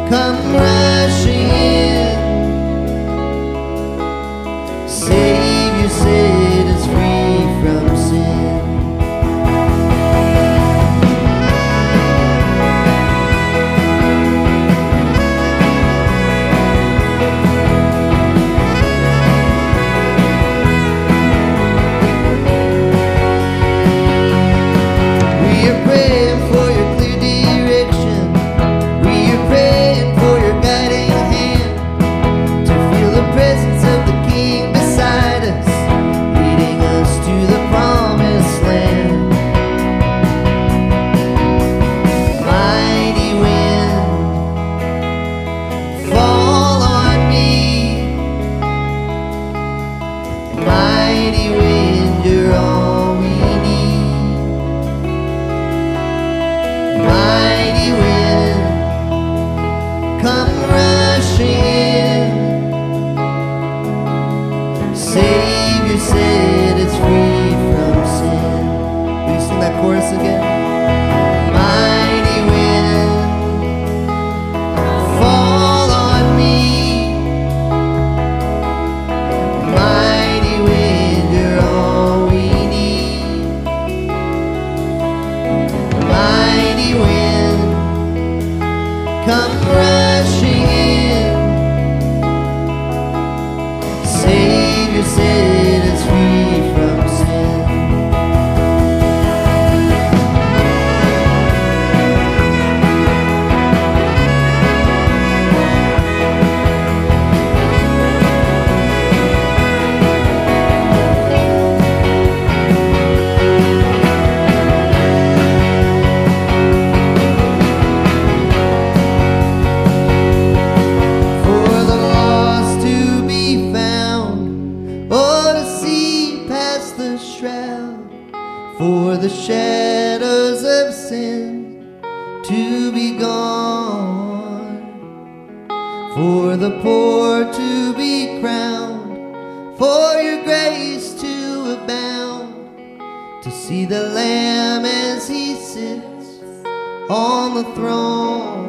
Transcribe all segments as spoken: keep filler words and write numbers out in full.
come rushing in. Savior set us free from sin. We are praying for your clear direction. We are praying for your guiding hand, to feel the presence of the King beside us, leading us to the promised land. Mighty wind, fall on me. Mighty wind, you're all we need. Mighty wind, come rushing in. Savior set us free from sin. Will you sing that chorus again? Mighty wind, fall on me. Mighty wind, you're all we need. Mighty wind, come rushing in. Savior set us free from sin. For the lost to be found, or to see past the shroud, for the shadows of sin to be gone, for the poor to be crowned, for your grace to abound, to see the Lamb as he sits on the throne.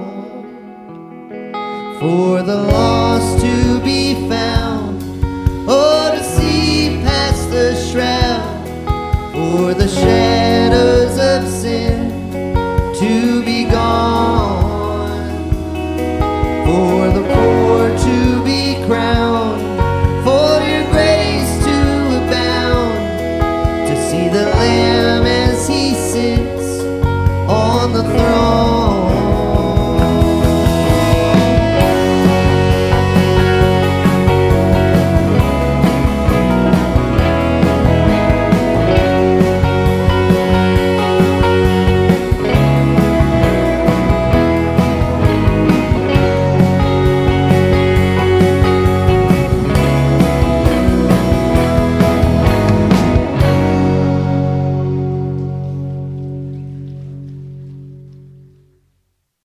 For the lost to be found, oh, to see past the shroud, for the shadows of sin to be gone, for the poor to be crowned, for your grace to abound, to see the Lamb as he sits on the throne.